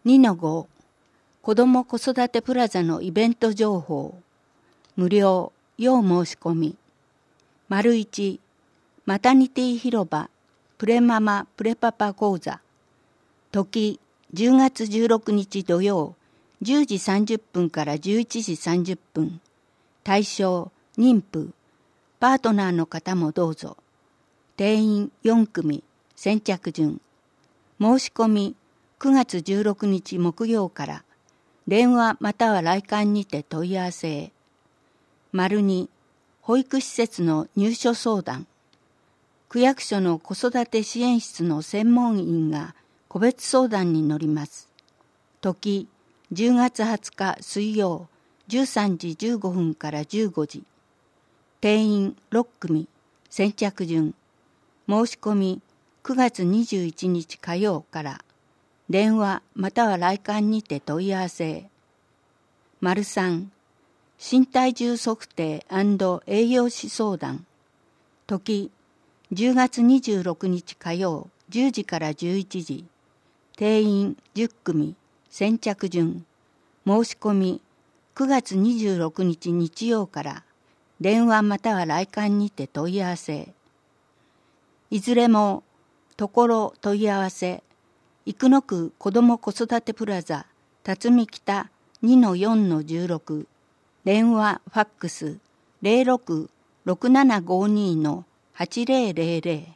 2-5 子ども子育てプラザのイベント情報無料要申し込み ① マタニティ広場プレママプレパパ講座時10月16日土曜10時30分から11時30分対象妊婦パートナーの方もどうぞ定員4組先着順申し込み9月16日木曜から電話または来館にて問い合わせへ。2保育施設の入所相談区役所の子育て支援室の専門員が個別相談に乗ります。時10月20日水曜13時15分から15時定員6組先着順申し込み9月21日火曜から電話または来館にて問い合わせへ。3身体重測定&栄養士相談時10月26日火曜10時から11時定員10組先着順申し込み9月26日日曜から電話または来館にて問い合わせへ。いずれもところ問い合わせ生野区子ども子育てプラザ辰巳北 2-4-16 電話ファックス 06-6752-8000